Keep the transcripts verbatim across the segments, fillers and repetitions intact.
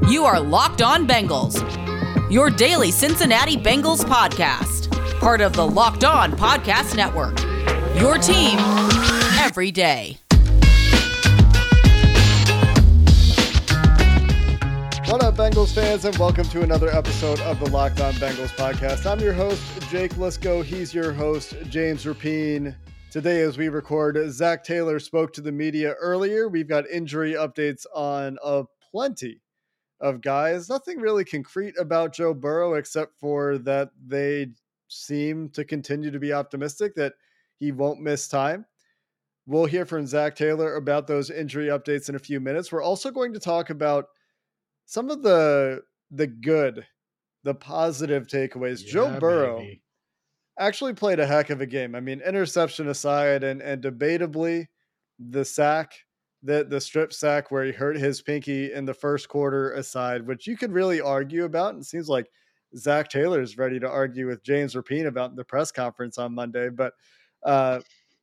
You are Locked On Bengals, your daily Cincinnati Bengals podcast, part of the Locked On Podcast Network, your team every day. What up, Bengals fans, and welcome to another episode of the Locked On Bengals podcast. I'm your host, Jake Lisco. He's your host, James Rapien. Today, as we record, Zac Taylor spoke to the media earlier. We've got injury updates on a plenty of guys. Nothing really concrete about Joe Burrow, except for that they seem to continue to be optimistic that he won't miss time. We'll hear from Zac Taylor about those injury updates in a few minutes. We're also going to talk about some of the the good, the positive takeaways. Yeah, Joe Burrow baby. actually played a heck of a game. I mean, interception aside, and and debatably the sack, the the strip sack where he hurt his pinky in the first quarter aside, which you could really argue about. And it seems like Zac Taylor is ready to argue with James Rapien about in the press conference on Monday. But uh,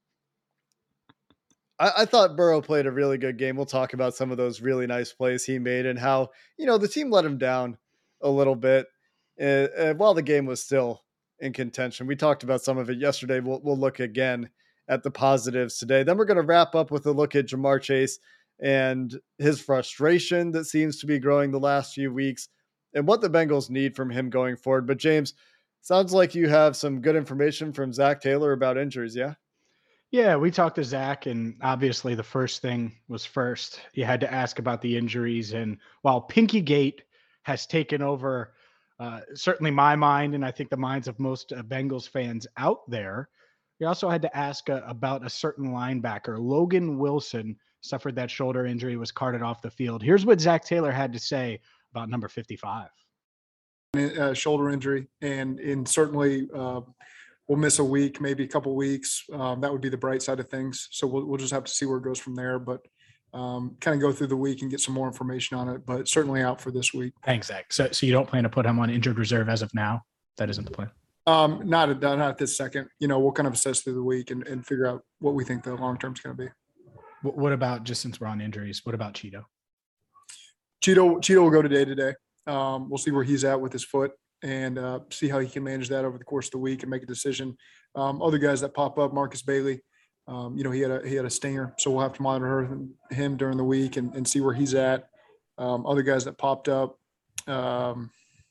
I, I thought Burrow played a really good game. We'll talk about some of those really nice plays he made and how, you know, the team let him down a little bit uh, uh, while the game was still in contention. We talked about some of it yesterday. We'll, we'll look again at the positives today. Then we're going to wrap up with a look at Ja'Marr Chase and his frustration that seems to be growing the last few weeks and what the Bengals need from him going forward. But James, sounds like you have some good information from Zac Taylor about injuries. Yeah. Yeah, we talked to Zac, and obviously the first thing was first. You had to ask about the injuries. And while Pinkygate has taken over uh, certainly my mind, and I think the minds of most uh, Bengals fans out there, we also had to ask uh, about a certain linebacker. Logan Wilson suffered that shoulder injury, was carted off the field. Here's what Zac Taylor had to say about number fifty-five. Uh, shoulder injury, and, and certainly uh, – we'll miss a week, maybe a couple weeks. Um, that would be the bright side of things. So we'll, we'll just have to see where it goes from there. But um, kind of go through the week and get some more information on it. But certainly out for this week. Thanks, Zac. So, so you don't plan to put him on injured reserve as of now? That isn't the plan. Um, not at, not at this second. You know, we'll kind of assess through the week and, and figure out what we think the long term is going to be. What about, just since we're on injuries, what about Cheeto? Cheeto, Cheeto will go today today. Um, we'll see where he's at with his foot, and uh, see how he can manage that over the course of the week and make a decision. Um, other guys that pop up, Marcus Bailey, um, you know, he had a he had a stinger, so we'll have to monitor him during the week and, and see where he's at. Um, other guys that popped up, um,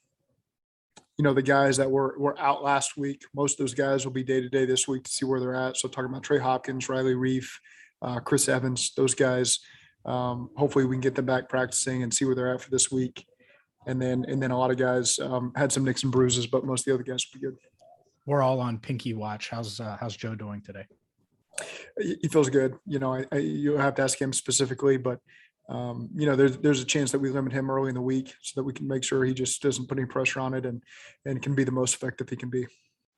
you know, the guys that were were out last week, most of those guys will be day to day this week to see where they're at. So talking about Trey Hopkins, Riley Reef, uh, Chris Evans, those guys. Um, hopefully we can get them back practicing and see where they're at for this week. And then, and then a lot of guys um, had some nicks and bruises, but most of the other guys will be good. We're all on Pinky watch. How's uh, how's Joe doing today? He feels good. You know, I, I you have to ask him specifically, but um, you know, there's there's a chance that we limit him early in the week so that we can make sure he just doesn't put any pressure on it and and can be the most effective he can be.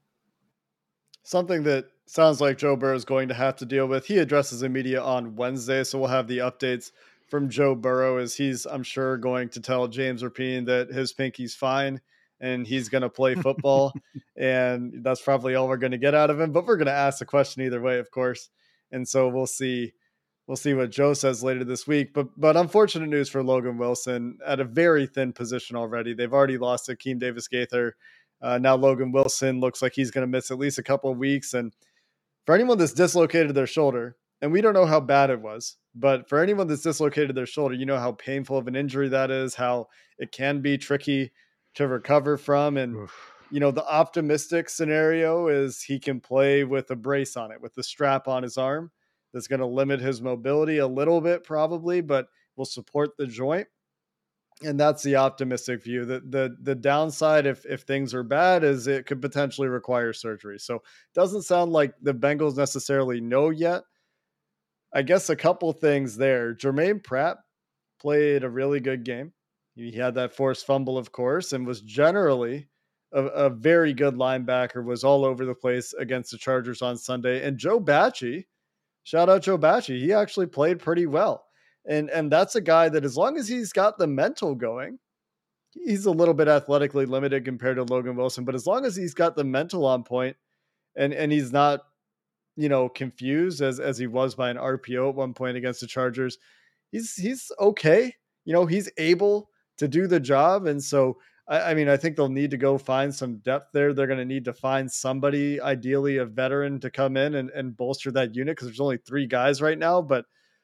Something that sounds like Joe Burrow is going to have to deal with. He addresses the media on Wednesday, so we'll have the updates from Joe Burrow as he's, I'm sure, going to tell James Rapien that his pinky's fine and he's going to play football. And that's probably all we're going to get out of him, but we're going to ask the question either way, of course. And so we'll see, we'll see what Joe says later this week, but, but unfortunate news for Logan Wilson at a very thin position already. They've already lost Akeem Davis-Gaither. Uh, now Logan Wilson looks like he's going to miss at least a couple of weeks. And for anyone that's dislocated their shoulder, and we don't know how bad it was, but for anyone that's dislocated their shoulder, you know how painful of an injury that is, how it can be tricky to recover from. And, Oof. you know, the optimistic scenario is he can play with a brace on it, with the strap on his arm that's going to limit his mobility a little bit probably, but will support the joint. And that's the optimistic view. The, the, the downside, if, if things are bad, is it could potentially require surgery. So it doesn't sound like the Bengals necessarily know yet. I guess a couple things there. Jermaine Pratt played a really good game. He had that forced fumble, of course, and was generally a, a very good linebacker, was all over the place against the Chargers on Sunday. And Joe Bachie, shout out Joe Bachie, he actually played pretty well. And, and that's a guy that as long as he's got the mental going, he's a little bit athletically limited compared to Logan Wilson, but as long as he's got the mental on point and, and he's not, you know, confused as, as he was by an R P O at one point against the Chargers, he's, he's okay. You know, he's able to do the job. And so, I, I mean, I think they'll need to go find some depth there. They're going to need to find somebody, ideally a veteran, to come in and, and bolster that unit, because there's only three guys right now. But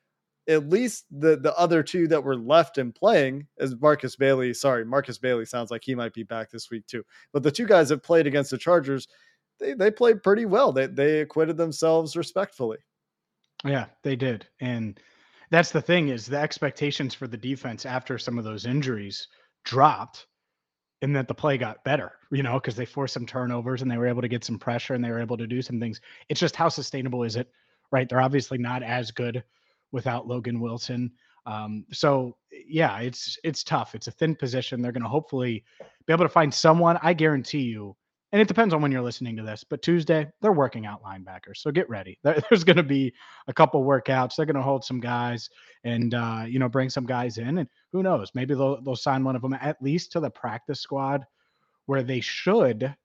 at least the the other two that were left and playing, as Marcus Bailey, sorry, Marcus Bailey sounds like he might be back this week too. But the two guys that played against the Chargers, they they played pretty well. They they acquitted themselves respectfully. Yeah, they did. And that's the thing, is the expectations for the defense after some of those injuries dropped, and that the play got better, you know, because they forced some turnovers and they were able to get some pressure and they were able to do some things. It's just, how sustainable is it, right? They're obviously not as good without Logan Wilson. Um, so yeah, it's it's tough. It's a thin position. They're going to hopefully be able to find someone. I guarantee you, and it depends on when you're listening to this, but Tuesday they're working out linebackers. So get ready. There, there's going to be a couple workouts. They're going to hold some guys and uh, you know, bring some guys in, and who knows, maybe they'll they'll sign one of them at least to the practice squad, where they should.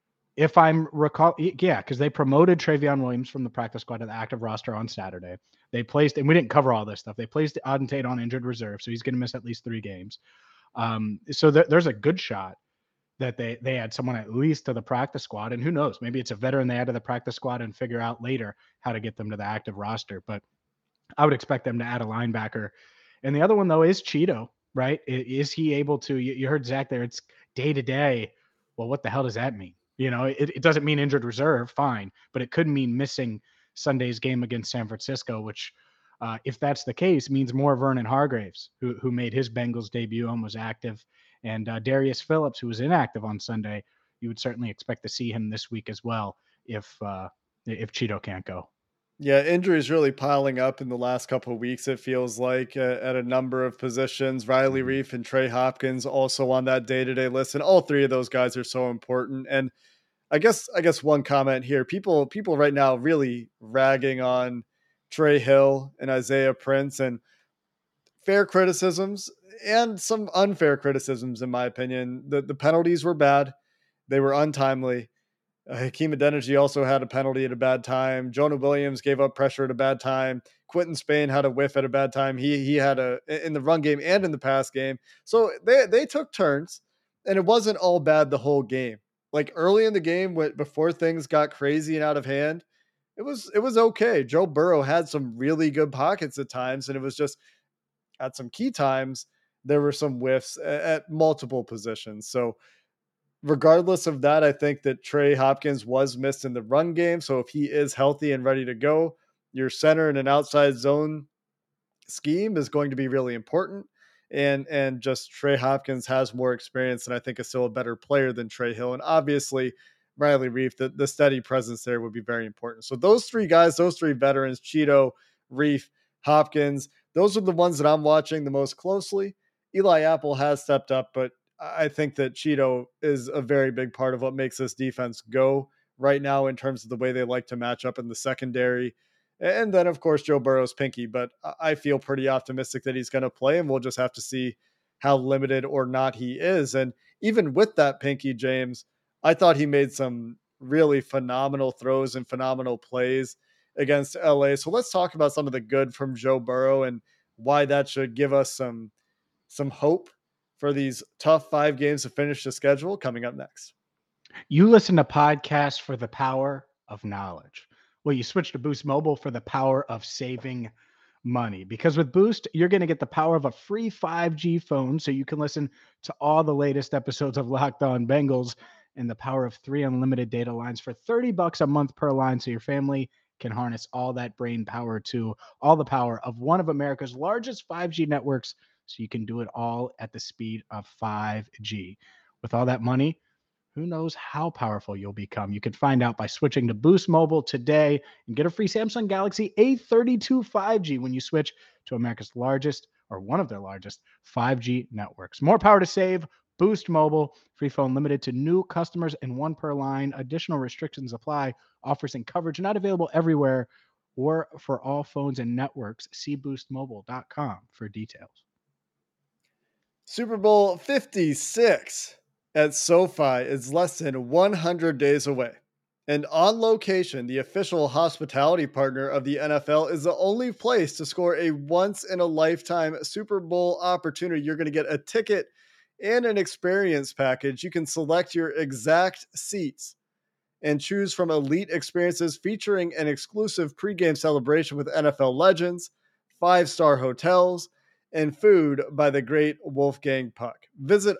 If I'm recall, yeah, because they promoted Travion Williams from the practice squad to the active roster on Saturday. They placed, and we didn't cover all this stuff, they placed Auden Tate on injured reserve, so he's going to miss at least three games. Um, so th- there's a good shot that they they add someone at least to the practice squad, and who knows, maybe it's a veteran they add to the practice squad and figure out later how to get them to the active roster. But I would expect them to add a linebacker. And the other one, though, is Cheeto, right? Is he able to, you, you heard Zach there, it's day to day. Well, what the hell does that mean? You know, it, it doesn't mean injured reserve, fine, but it could mean missing Sunday's game against San Francisco, which, uh, if that's the case, means more Vernon Hargraves, who who made his Bengals debut and was active, and uh, Darius Phillips, who was inactive on Sunday. You would certainly expect to see him this week as well if uh, if Cheeto can't go. Yeah, injuries really piling up in the last couple of weeks, it feels like, uh, at a number of positions. Riley Reiff and Trey Hopkins also on that day-to-day list, and all three of those guys are so important. And I guess I guess one comment here, people people right now really ragging on Trey Hill and Isaiah Prince, and fair criticisms and some unfair criticisms, in my opinion. The the penalties were bad. They were untimely. Uh, Hakeem Adeniji also had a penalty at a bad time. Jonah Williams gave up pressure at a bad time. Quentin Spain had a whiff at a bad time. He he had a in the run game and in the pass game. So they they took turns, and it wasn't all bad the whole game. Like early in the game, before things got crazy and out of hand, it was it was okay. Joe Burrow had some really good pockets at times, and it was just at some key times there were some whiffs at, at multiple positions. So regardless of that, I think that Trey Hopkins was missed in the run game. So if he is healthy and ready to go, your center in an outside zone scheme is going to be really important. And, and just Trey Hopkins has more experience, and I think is still a better player than Trey Hill. And obviously Riley Reiff, the, the steady presence there would be very important. So those three guys, those three veterans, Cheeto, Reiff, Hopkins, those are the ones that I'm watching the most closely. Eli Apple has stepped up, but I think that Cheeto is a very big part of what makes this defense go right now in terms of the way they like to match up in the secondary. And then, of course, Joe Burrow's pinky, but I feel pretty optimistic that he's going to play, and we'll just have to see how limited or not he is. And even with that pinky, James, I thought he made some really phenomenal throws and phenomenal plays against L A. So let's talk about some of the good from Joe Burrow and why that should give us some, some hope for these tough five games to finish the schedule coming up next. You listen to podcasts for the power of knowledge. Well, you switch to Boost Mobile for the power of saving money, because with Boost, you're going to get the power of a free five G phone so you can listen to all the latest episodes of Locked On Bengals, and the power of three unlimited data lines for thirty bucks a month per line, so your family can harness all that brain power to all the power of one of America's largest five G networks, so you can do it all at the speed of five G. With all that money, who knows how powerful you'll become? You can find out by switching to Boost Mobile today and get a free Samsung Galaxy A thirty-two five G when you switch to America's largest, or one of their largest, five G networks. More power to save. Boost Mobile. Free phone limited to new customers and one per line. Additional restrictions apply. Offers and coverage not available everywhere or for all phones and networks. See boost mobile dot com for details. Super Bowl fifty-six at SoFi is less than one hundred days away. And On Location, the official hospitality partner of the N F L, is the only place to score a once in a lifetime Super Bowl opportunity. You're going to get a ticket and an experience package. You can select your exact seats and choose from elite experiences featuring an exclusive pregame celebration with N F L legends, five-star hotels, and food by the great Wolfgang Puck. Visit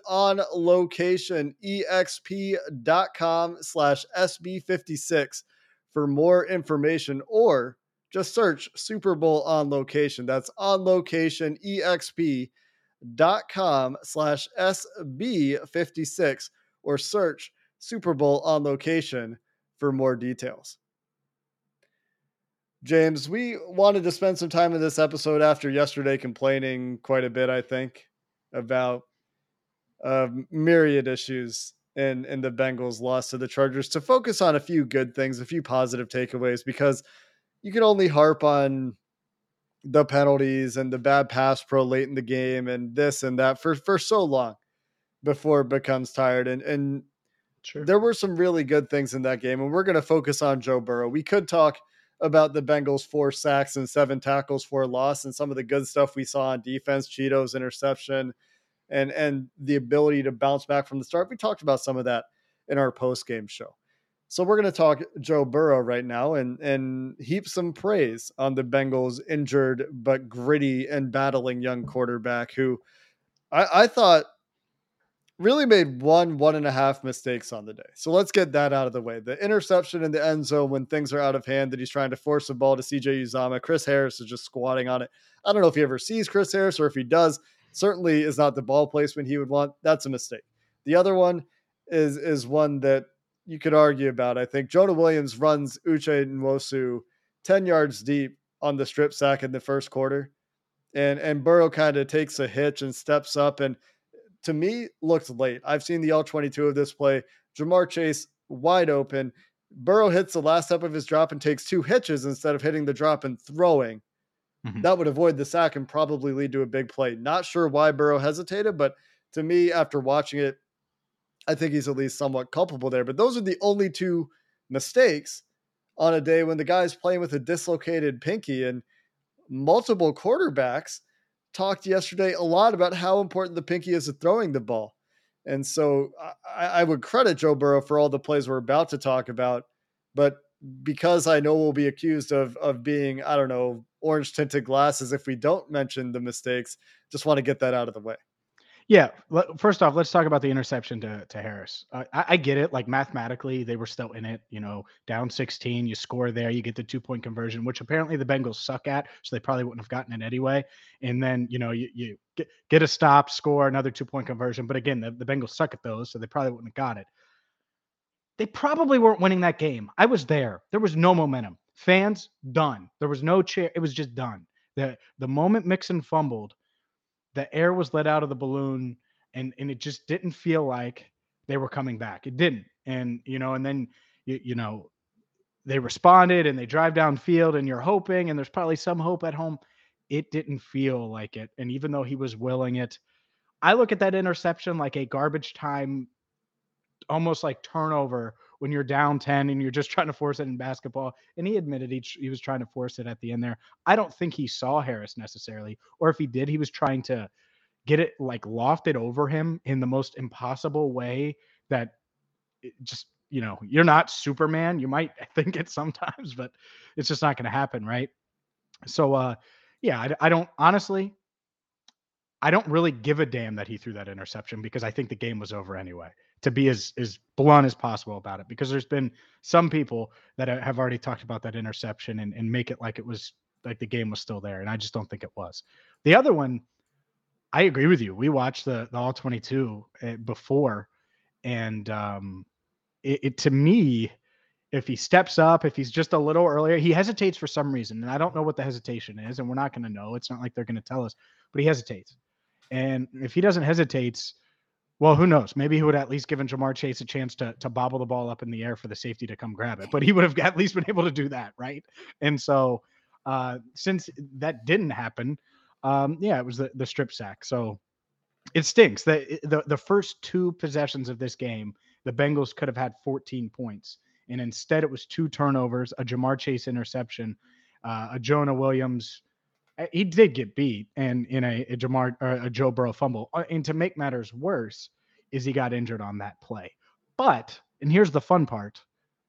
onlocationexp.com slash SB56 for more information, or just search Super Bowl On Location. That's onlocationexp.com slash SB56, or search Super Bowl On Location for more details. James, we wanted to spend some time in this episode after yesterday complaining quite a bit, I think, about uh, myriad issues in, in the Bengals' loss to the Chargers, to focus on a few good things, a few positive takeaways, because you can only harp on the penalties and the bad pass pro late in the game and this and that for, for so long before it becomes tired. And, and Sure. There were some really good things in that game, and we're going to focus on Joe Burrow. We could talk about the Bengals' four sacks and seven tackles for a loss and some of the good stuff we saw on defense, Cheeto's interception, and, and the ability to bounce back from the start. We talked about some of that in our post-game show. So we're going to talk Joe Burrow right now and, and heap some praise on the Bengals' injured but gritty and battling young quarterback who I, I thought really made one, one and a half mistakes on the day. So let's get that out of the way. The interception in the end zone when things are out of hand, that he's trying to force the ball to C J Uzomah. Chris Harris is just squatting on it. I don't know if he ever sees Chris Harris, or if he does, certainly is not the ball placement he would want. That's a mistake. The other one is, is one that you could argue about. I think Jonah Williams runs Uche Nwosu ten yards deep on the strip sack in the first quarter. And, and Burrow kind of takes a hitch and steps up, and to me, looked late. I've seen the all twenty-two of this play. Jamar Chase wide open. Burrow hits the last step of his drop and takes two hitches instead of hitting the drop and throwing. Mm-hmm. That would avoid the sack and probably lead to a big play. Not sure why Burrow hesitated, but to me, after watching it, I think he's at least somewhat culpable there. But those are the only two mistakes on a day when the guy's playing with a dislocated pinky, and multiple quarterbacks talked yesterday a lot about how important the pinky is at throwing the ball. And so I, I would credit Joe Burrow for all the plays we're about to talk about, but because I know we'll be accused of, of being, I don't know, orange tinted glasses if we don't mention the mistakes, just want to get that out of the way. Yeah. First off, let's talk about the interception to, to Harris. Uh, I, I get it. Like, mathematically, they were still in it, you know, down sixteen, you score there, you get the two point conversion, which apparently the Bengals suck at. So they probably wouldn't have gotten it anyway. And then, you know, you, you get, get a stop, score another two point conversion. But again, the, the Bengals suck at those, so they probably wouldn't have got it. They probably weren't winning that game. I was there. There was no momentum. Fans, done. There was no chair. It was just done. The, the moment Mixon fumbled, the air was let out of the balloon, and, and it just didn't feel like they were coming back. It didn't. And, you know, and then, you, you know, they responded and they drive downfield, and you're hoping, and there's probably some hope at home. It didn't feel like it. And even though he was willing it, I look at that interception like a garbage time, almost like turnover when you're down ten and you're just trying to force it in basketball. And he admitted he, he was trying to force it at the end there. I don't think he saw Harris necessarily, or if he did, he was trying to get it like lofted over him in the most impossible way that it just, you know, you're not Superman. You might think it sometimes, but it's just not going to happen. Right. So, uh, yeah, I, I don't honestly, I don't really give a damn that he threw that interception, because I think the game was over anyway, to be as, as blunt as possible about it, because there's been some people that have already talked about that interception and, and make it like it was like the game was still there. And I just don't think it was. The other one, I agree with you. We watched the, the all twenty-two before, and um, it, it, to me, if he steps up, if he's just a little earlier, he hesitates for some reason. And I don't know what the hesitation is, and we're not going to know. It's not like they're going to tell us, but he hesitates. And if he doesn't hesitate, well, who knows? Maybe he would at least given Jamar Chase a chance to, to bobble the ball up in the air for the safety to come grab it, but he would have at least been able to do that. Right. And so uh, since that didn't happen, um, yeah, it was the, the strip sack. So it stinks that the, the first two possessions of this game, the Bengals could have had fourteen points. And instead it was two turnovers, a Jamar Chase interception, uh, a Jonah Williams. He did get beat and in a, a Jamar or a Joe Burrow fumble. And to make matters worse is he got injured on that play. But, and here's the fun part.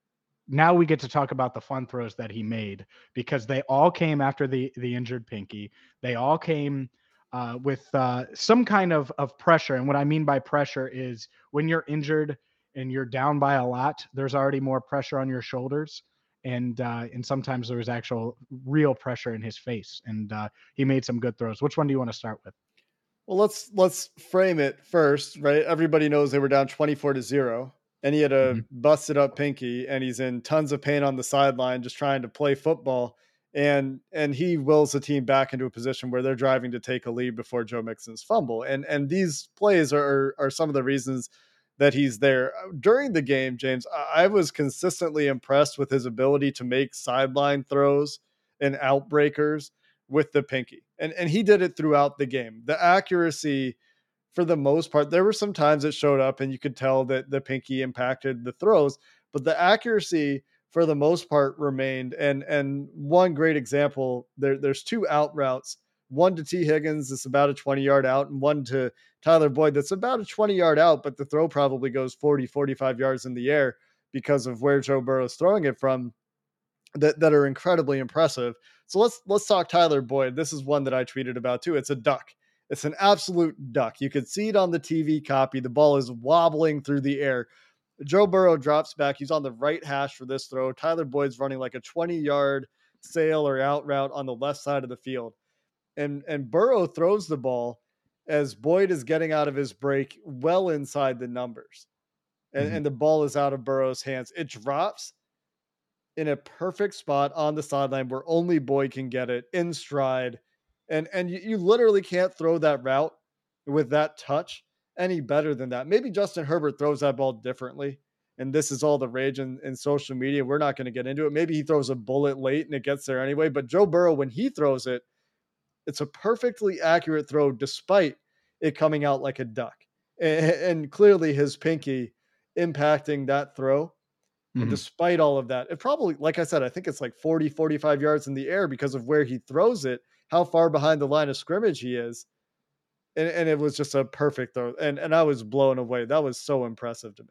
Now we get to talk about the fun throws that he made, because they all came after the, the injured pinky. They all came uh, with uh, some kind of, of pressure. And what I mean by pressure is when you're injured and you're down by a lot, there's already more pressure on your shoulders. And uh, and sometimes there was actual real pressure in his face. And uh, he made some good throws. Which one do you want to start with? Well, let's let's frame it first, right? Everybody knows they were down twenty-four to zero. And he had a Mhm. busted up pinky, and he's in tons of pain on the sideline just trying to play football. And and he wills the team back into a position where they're driving to take a lead before Joe Mixon's fumble. And and these plays are are some of the reasons that he's there. During the game, James, I I was consistently impressed with his ability to make sideline throws and outbreakers with the pinky. And and he did it throughout the game. The accuracy, for the most part, there were some times it showed up and you could tell that the pinky impacted the throws, but the accuracy for the most part remained. And and one great example, there, there's two out routes, one to T Higgins that's about a twenty yard out, and one to Tyler Boyd that's about a twenty yard out, but the throw probably goes forty, forty-five yards in the air because of where Joe Burrow is throwing it from, that, that are incredibly impressive. So let's let's talk Tyler Boyd. This is one that I tweeted about too. It's a duck. It's an absolute duck. You could see it on the T V copy. The ball is wobbling through the air. Joe Burrow drops back. He's on the right hash for this throw. Tyler Boyd's running like a twenty yard sail or out route on the left side of the field. And, and Burrow throws the ball as Boyd is getting out of his break well inside the numbers. And, Mhm. and the ball is out of Burrow's hands. It drops in a perfect spot on the sideline where only Boyd can get it in stride. And and you, you literally can't throw that route with that touch any better than that. Maybe Justin Herbert throws that ball differently. And this is all the rage in, in social media. We're not going to get into it. Maybe he throws a bullet late and it gets there anyway. But Joe Burrow, when he throws it, it's a perfectly accurate throw despite it coming out like a duck. And, and clearly his pinky impacting that throw. And Mhm. despite all of that, it probably, like I said, I think it's like forty, forty-five yards in the air because of where he throws it, how far behind the line of scrimmage he is. And, and it was just a perfect throw. And, and I was blown away. That was so impressive to me.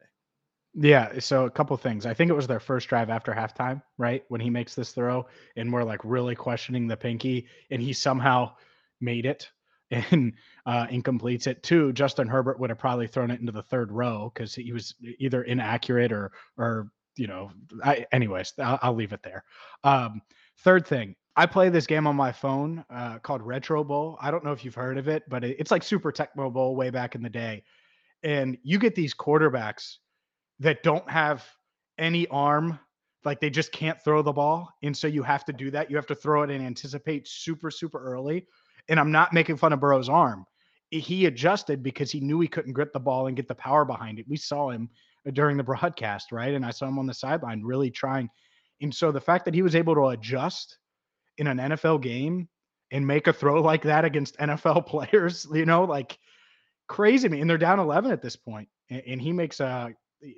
Yeah, so a couple things. I think it was their first drive after halftime, right? When he makes this throw and we're like really questioning the pinky and he somehow made it and uh and completes it. Too, Justin Herbert would have probably thrown it into the third row because he was either inaccurate or or you know, I anyways, I'll, I'll leave it there. Um, third thing, I play this game on my phone uh called Retro Bowl. I don't know if you've heard of it, but it, it's like Super Tecmo Bowl way back in the day. And you get these quarterbacks that don't have any arm, like they just can't throw the ball. And so you have to do that. You have to throw it and anticipate super, super early. And I'm not making fun of Burrow's arm. He adjusted because he knew he couldn't grip the ball and get the power behind it. We saw him during the broadcast, right? And I saw him on the sideline really trying. And so the fact that he was able to adjust in an N F L game and make a throw like that against N F L players, you know, like crazy to me. And they're down eleven at this point. And, and he makes a,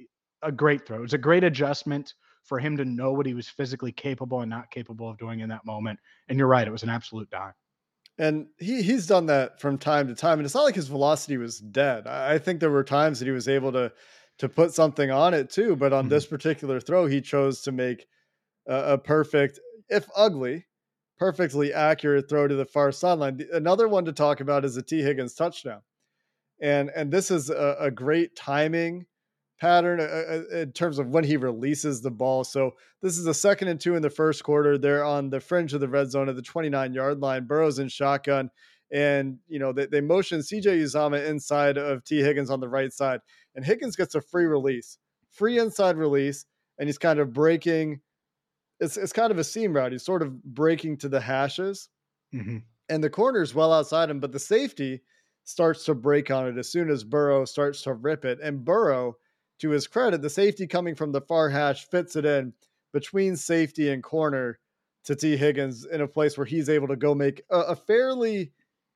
a great throw. It was a great adjustment for him to know what he was physically capable and not capable of doing in that moment. And you're right, it was an absolute dime. And he he's done that from time to time. And it's not like his velocity was dead. I, I think there were times that he was able to to put something on it too. But on Mhm. this particular throw, he chose to make a, a perfect, if ugly, perfectly accurate throw to the far sideline. Another one to talk about is the T Higgins touchdown. And and this is a, a great timing pattern uh, uh, in terms of when he releases the ball. So this is a second and two in the first quarter. They're on the fringe of the red zone at the twenty-nine yard line. Burrow's in shotgun, and you know they, they motion C J Uzama inside of T Higgins on the right side, and Higgins gets a free release, free inside release, and he's kind of breaking. It's it's kind of a seam route. He's sort of breaking to the hashes, Mhm. and the corner's well outside him, but the safety starts to break on it as soon as Burrow starts to rip it. And Burrow, to his credit, the safety coming from the far hash fits it in between safety and corner to T Higgins in a place where he's able to go make a, a fairly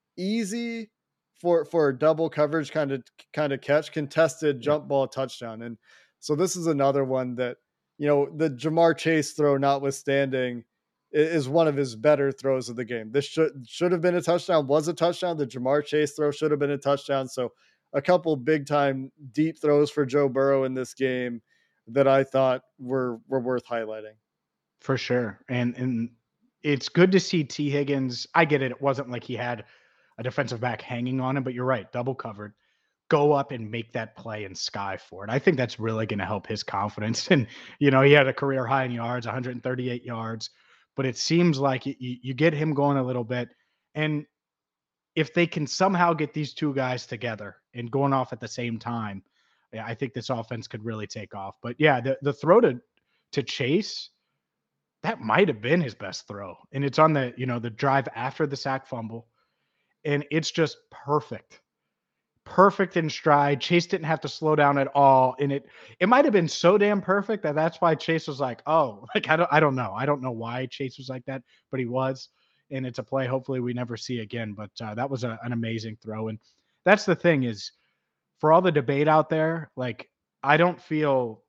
easy for for a double coverage kind of kind of catch, contested Yeah. jump ball touchdown. And so this is another one that, you know, the Ja'Marr Chase throw notwithstanding, is one of his better throws of the game. This should should have been a touchdown, was a touchdown. The Ja'Marr Chase throw should have been a touchdown. So a couple big time deep throws for Joe Burrow in this game that I thought were were worth highlighting. For sure. And and it's good to see T. Higgins. I get it. It wasn't like he had a defensive back hanging on him, but you're right, double covered. Go up and make that play in sky for it. I think that's really going to help his confidence. And, you know, he had a career high in yards, one hundred thirty-eight yards, but it seems like you, you get him going a little bit. And if they can somehow get these two guys together and going off at the same time, yeah, I think this offense could really take off. But yeah, the, the throw to, to Chase, that might have been his best throw. And it's on the, you know, the drive after the sack fumble. And it's just perfect. Perfect in stride. Chase didn't have to slow down at all. And it it might have been so damn perfect that that's why Chase was like, oh, like I don't I don't know. I don't know why Chase was like that, but he was. And it's a play hopefully we never see again. But uh, that was a, an amazing throw. And that's the thing is, for all the debate out there, like I don't feel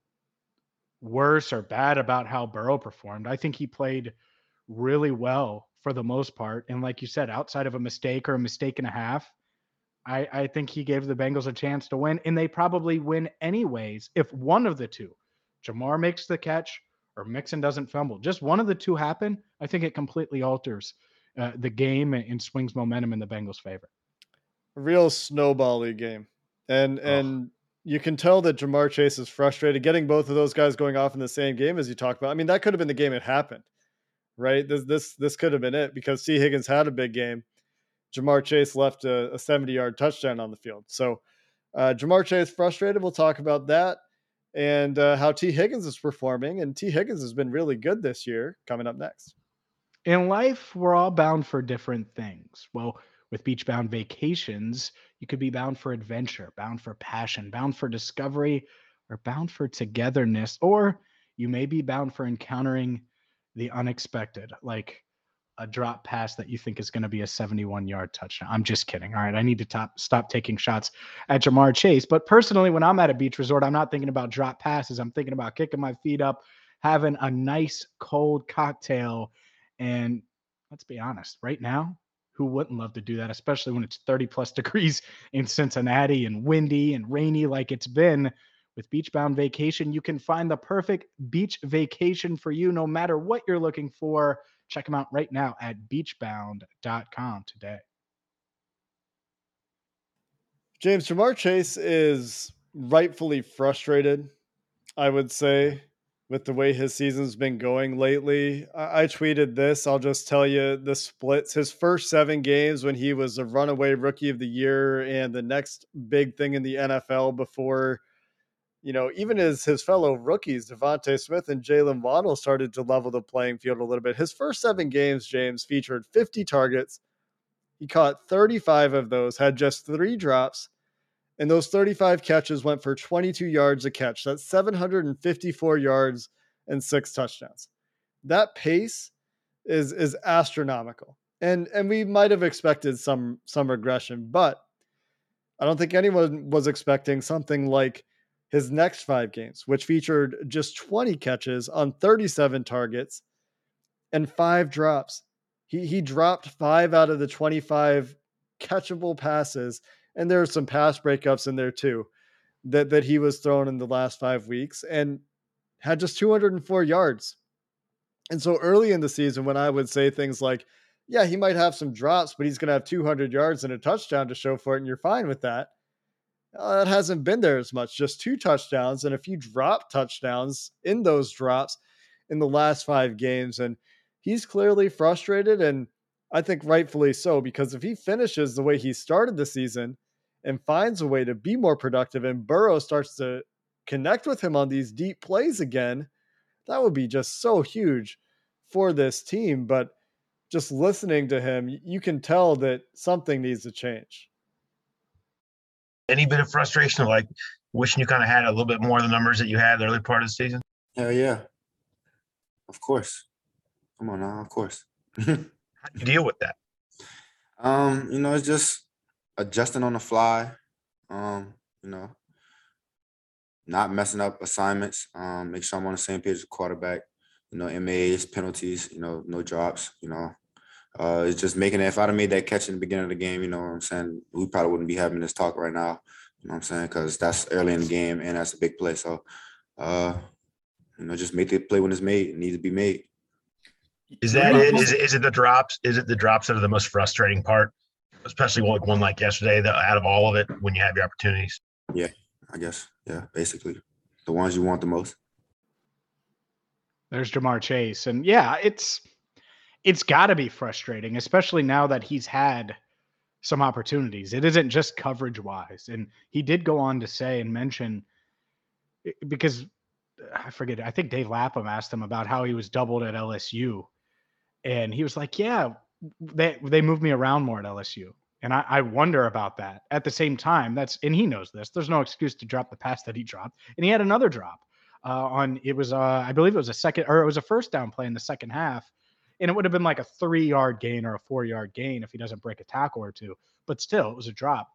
worse or bad about how Burrow performed. I think he played really well for the most part. And like you said, outside of a mistake or a mistake and a half, I, I think he gave the Bengals a chance to win, and they probably win anyways if one of the two, Ja'Marr makes the catch or Mixon doesn't fumble. Just one of the two happen, I think it completely alters uh, the game and, and swings momentum in the Bengals' favor. A real snowball-y game. And Oh. and you can tell that Ja'Marr Chase is frustrated. Getting both of those guys going off in the same game, as you talked about, I mean, that could have been the game it happened, right? This this this could have been it because T. Higgins had a big game. Ja'Marr Chase left a seventy-yard touchdown on the field. So uh, Ja'Marr Chase frustrated. We'll talk about that and uh, how T. Higgins is performing. And T. Higgins has been really good this year. Coming up next. In life, we're all bound for different things. Well, with Beachbound Vacations, you could be bound for adventure, bound for passion, bound for discovery, or bound for togetherness, or you may be bound for encountering the unexpected, like a drop pass that you think is going to be a seventy-one-yard touchdown. I'm just kidding. All right, I need to top, stop taking shots at Ja'Marr Chase. But personally, when I'm at a beach resort, I'm not thinking about drop passes. I'm thinking about kicking my feet up, having a nice cold cocktail. And let's be honest, right now, who wouldn't love to do that, especially when it's thirty plus degrees in Cincinnati and windy and rainy like it's been? With Beachbound Vacation, you can find the perfect beach vacation for you no matter what you're looking for. Check them out right now at beachbound dot com today. James, Ja'Marr Chase is rightfully frustrated, I would say, with the way his season's been going lately. I, I tweeted this. I'll just tell you the splits. His first seven games when he was a runaway rookie of the year and the next big thing in the N F L before, you know, even as his fellow rookies, Devontae Smith and Jalen Waddle started to level the playing field a little bit. His first seven games, James, featured fifty targets. He caught thirty-five of those, had just three drops, and those thirty-five catches went for twenty-two yards a catch. That's seven hundred fifty-four yards and six touchdowns. That pace is is astronomical. And and we might have expected some some regression, but I don't think anyone was expecting something like his next five games, which featured just twenty catches on thirty-seven targets and five drops. He he dropped five out of the twenty-five catchable passes, and there are some pass breakups in there too that, that he was thrown in the last five weeks and had just two hundred four yards. And so early in the season, when I would say things like, yeah, he might have some drops, but he's going to have two hundred yards and a touchdown to show for it, and you're fine with that. Uh, it hasn't been there as much, just two touchdowns and a few drop touchdowns in those drops in the last five games. And he's clearly frustrated, and I think rightfully so, because if he finishes the way he started the season and finds a way to be more productive and Burrow starts to connect with him on these deep plays again, that would be just so huge for this team. But just listening to him, you can tell that something needs to change. Any bit of frustration, like wishing you kind of had a little bit more of the numbers that you had the early part of the season? Hell yeah. Of course. Come on now, of course. How do you deal with that? Um, you know, it's just adjusting on the fly. Um, you know, not messing up assignments. Um, make sure I'm on the same page with quarterback. You know, M As, penalties. You know, no drops. You know, uh, it's just making it. If I'd have made that catch in the beginning of the game, you know what I'm saying, we probably wouldn't be having this talk right now. You know what I'm saying? Because that's early in the game and that's a big play. So, uh, you know, just make the play when it's made. It needs to be made. Is that it? Is it, is it the drops? Is it the drops that are the most frustrating part, especially like one like yesterday? That out of all of it, when you have your opportunities. Yeah, I guess. Yeah, basically, the ones you want the most. There's Ja'Marr Chase, and yeah, it's it's got to be frustrating, especially now that he's had some opportunities. It isn't just coverage wise, and he did go on to say and mention because I forget. I think Dave Lapham asked him about how he was doubled at L S U. And he was like, yeah, they they moved me around more at L S U. And I, I wonder about that. At the same time, that's and he knows this. There's no excuse to drop the pass that he dropped. And he had another drop uh, on it was uh, I believe it was a second or it was a first down play in the second half. And it would have been like a three-yard gain or a four-yard gain if he doesn't break a tackle or two. But still, it was a drop.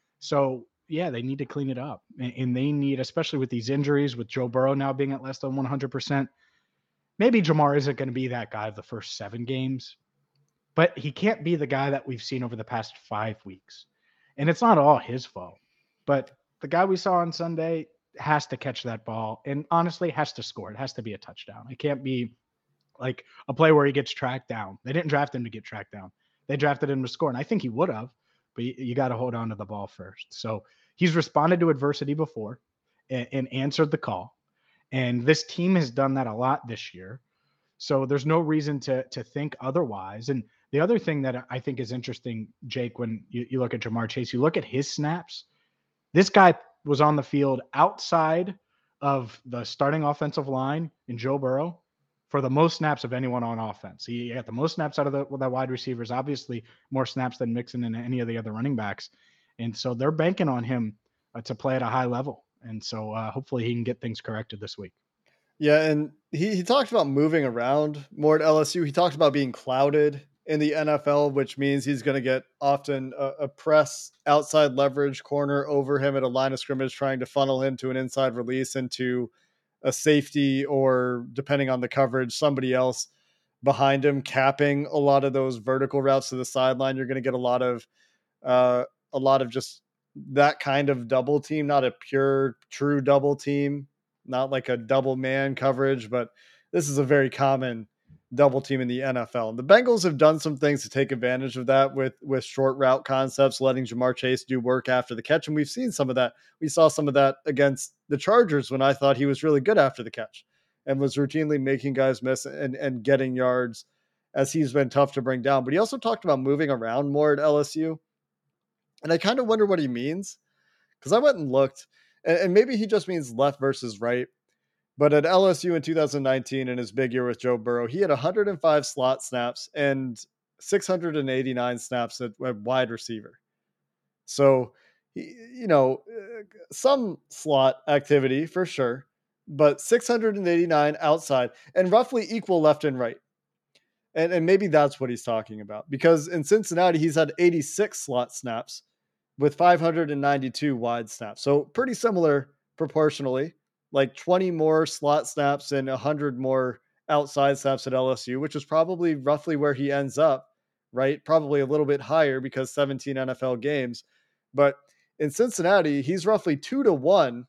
So yeah, they need to clean it up. And, and they need, especially with these injuries, with Joe Burrow now being at less than one hundred percent. Maybe Ja'Marr isn't going to be that guy of the first seven games, but he can't be the guy that we've seen over the past five weeks. And it's not all his fault, but the guy we saw on Sunday has to catch that ball and honestly has to score. It has to be a touchdown. It can't be like a play where he gets tracked down. They didn't draft him to get tracked down. They drafted him to score. And I think he would have, but you, you got to hold on to the ball first. So he's responded to adversity before and, and answered the call. And this team has done that a lot this year. So there's no reason to to think otherwise. And the other thing that I think is interesting, Jake, when you, you look at Ja'Marr Chase, you look at his snaps. This guy was on the field outside of the starting offensive line in Joe Burrow for the most snaps of anyone on offense. He got the most snaps out of the, the wide receivers, obviously more snaps than Mixon and any of the other running backs. And so they're banking on him uh, to play at a high level. And so uh, hopefully he can get things corrected this week. Yeah, and he, he talked about moving around more at L S U. He talked about being clouded in the N F L, which means he's going to get often a, a press outside leverage corner over him at a line of scrimmage, trying to funnel him to an inside release into a safety or, depending on the coverage, somebody else behind him capping a lot of those vertical routes to the sideline. You're going to get a lot of uh, a lot of just that kind of double team, not a pure true double team, not like a double man coverage, but this is a very common double team in the N F L. And the Bengals have done some things to take advantage of that with, with short route concepts, letting Ja'Marr Chase do work after the catch. And we've seen some of that. We saw some of that against the Chargers when I thought he was really good after the catch and was routinely making guys miss and, and getting yards, as he's been tough to bring down. But he also talked about moving around more at L S U. And I kind of wonder what he means, because I went and looked, and, and maybe he just means left versus right. But at L S U in two thousand nineteen, in his big year with Joe Burrow, he had one hundred five slot snaps and six hundred eighty-nine snaps at, at wide receiver. So, he, you know, some slot activity for sure, but six hundred eighty-nine outside and roughly equal left and right. And, and maybe that's what he's talking about, because in Cincinnati, he's had eighty-six slot snaps with five hundred ninety-two wide snaps. So pretty similar proportionally, like twenty more slot snaps and one hundred more outside snaps at L S U, which is probably roughly where he ends up, right? Probably a little bit higher because seventeen N F L games. But in Cincinnati, he's roughly two to one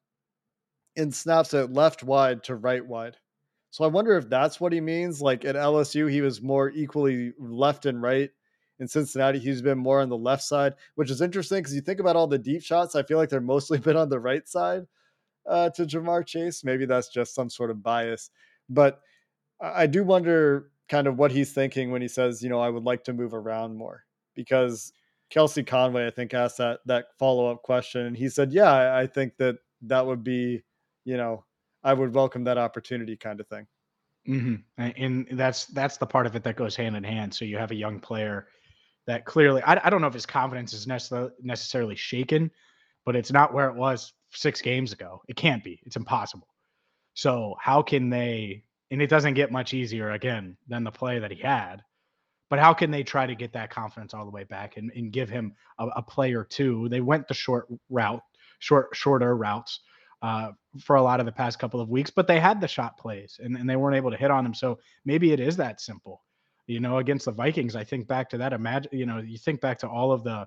in snaps at left wide to right wide. So I wonder if that's what he means. Like at L S U, he was more equally left and right. In Cincinnati, he's been more on the left side, which is interesting because you think about all the deep shots, I feel like they're mostly been on the right side uh, to Ja'Marr Chase. Maybe that's just some sort of bias. But I do wonder kind of what he's thinking when he says, you know, I would like to move around more, because Kelsey Conway, I think, asked that that follow-up question. And he said, yeah, I, I think that that would be, you know, I would welcome that opportunity kind of thing. Mm-hmm. And that's, that's the part of it that goes hand in hand. So you have a young player that clearly, I, I don't know if his confidence is necessarily necessarily shaken, but it's not where it was six games ago. It can't be, it's impossible. So how can they, and it doesn't get much easier again than the play that he had, but how can they try to get that confidence all the way back and, and give him a, a play or two? They went the short route, short, shorter routes. uh, for a lot of the past couple of weeks, but they had the shot plays and, and they weren't able to hit on them. So maybe it is that simple. You know, against the Vikings, I think back to that. Imagine, you know, you think back to all of the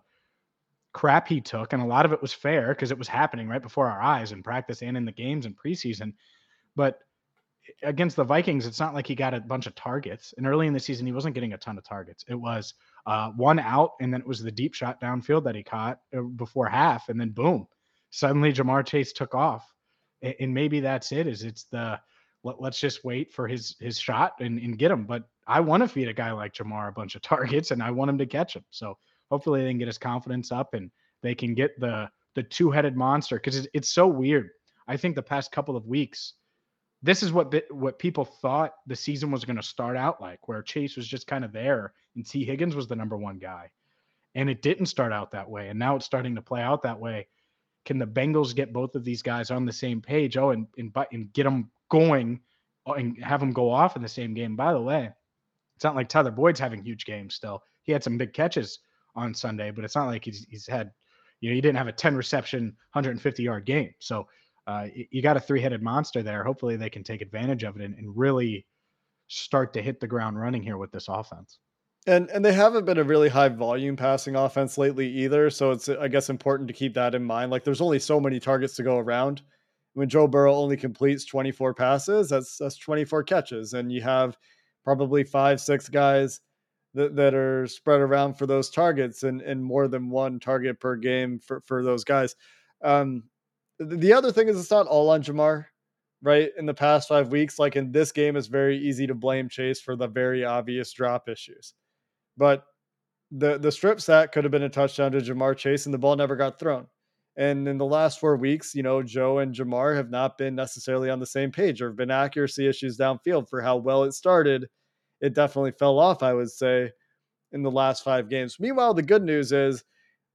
crap he took, and a lot of it was fair because it was happening right before our eyes in practice and in the games and preseason. But against the Vikings, it's not like he got a bunch of targets. And early in the season, he wasn't getting a ton of targets. It was uh, one out, and then it was the deep shot downfield that he caught before half, and then boom, suddenly Ja'Marr Chase took off. And maybe that's it. Is it's the let, let's just wait for his his shot and, and get him. But I want to feed a guy like Ja'Marr a bunch of targets, and I want him to catch them. So hopefully they can get his confidence up and they can get the the two-headed monster, because it's, it's so weird. I think the past couple of weeks, this is what what people thought the season was going to start out like, where Chase was just kind of there and T. Higgins was the number one guy. And it didn't start out that way. And now it's starting to play out that way. Can the Bengals get both of these guys on the same page? Oh, and, and, and get them going and have them go off in the same game. By the way, it's not like Tyler Boyd's having huge games still. He had some big catches on Sunday, but it's not like he's, he's had, you know, he didn't have a ten reception, one hundred fifty yard game. So uh, you got a three-headed monster there. Hopefully they can take advantage of it and, and really start to hit the ground running here with this offense. And and they haven't been a really high volume passing offense lately either. So it's, I guess, important to keep that in mind. Like, there's only so many targets to go around. When Joe Burrow only completes twenty-four passes, that's that's twenty-four catches. And you have probably five, six guys that, that are spread around for those targets, and, and more than one target per game for, for those guys. Um, the other thing is, it's not all on Ja'Marr, right? In the past five weeks, like in this game, it's very easy to blame Chase for the very obvious drop issues. But the the strip sack could have been a touchdown to Ja'Marr Chase, and the ball never got thrown. And in the last four weeks, you know, Joe and Ja'Marr have not been necessarily on the same page. There have been accuracy issues downfield for how well it started. It definitely fell off, I would say, in the last five games. Meanwhile, the good news is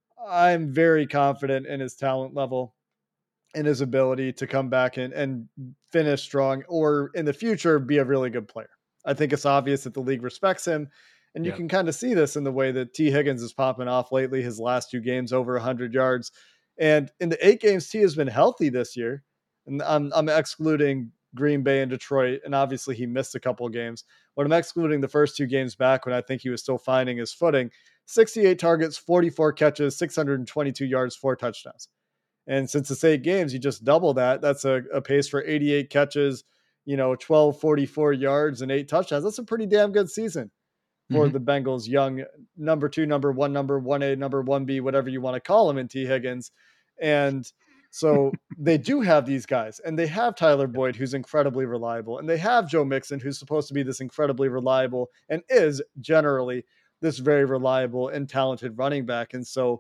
I'm very confident in his talent level and his ability to come back and, and finish strong, or in the future be a really good player. I think it's obvious that the league respects him. And you yeah. can kind of see this in the way that T. Higgins is popping off lately, his last two games over one hundred yards. And in the eight games, T has been healthy this year. And I'm, I'm excluding Green Bay and Detroit. And obviously he missed a couple of games. But I'm excluding the first two games back when I think he was still finding his footing. sixty-eight targets, forty-four catches, six hundred twenty-two yards, four touchdowns. And since it's eight games, you just double that. That's a, a pace for eighty-eight catches, you know, twelve forty-four yards and eight touchdowns. That's a pretty damn good season for mm-hmm. the Bengals, young number two, number one, number one A, number one B, whatever you want to call him in T. Higgins. And so they do have these guys, and they have Tyler Boyd, who's incredibly reliable, and they have Joe Mixon, who's supposed to be this incredibly reliable and is generally this very reliable and talented running back. And so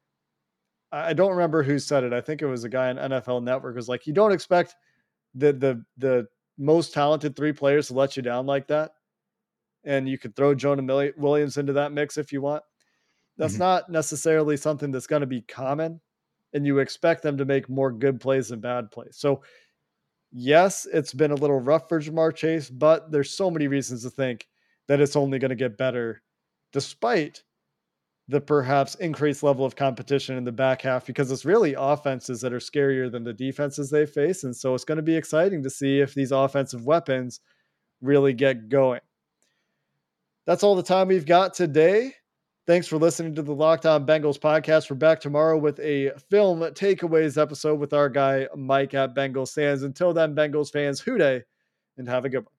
I don't remember who said it. I think it was a guy on N F L Network, was like, you don't expect the, the, the most talented three players to let you down like that. And you could throw Jonah Williams into that mix if you want. That's mm-hmm. not necessarily something that's going to be common, and you expect them to make more good plays than bad plays. So yes, it's been a little rough for Ja'Marr Chase, but there's so many reasons to think that it's only going to get better despite the perhaps increased level of competition in the back half, because it's really offenses that are scarier than the defenses they face. And so it's going to be exciting to see if these offensive weapons really get going. That's all the time we've got today. Thanks for listening to the Locked On Bengals podcast. We're back tomorrow with a film takeaways episode with our guy, Mike at Bengals Fans. Until then, Bengals fans, hoo day, and have a good one.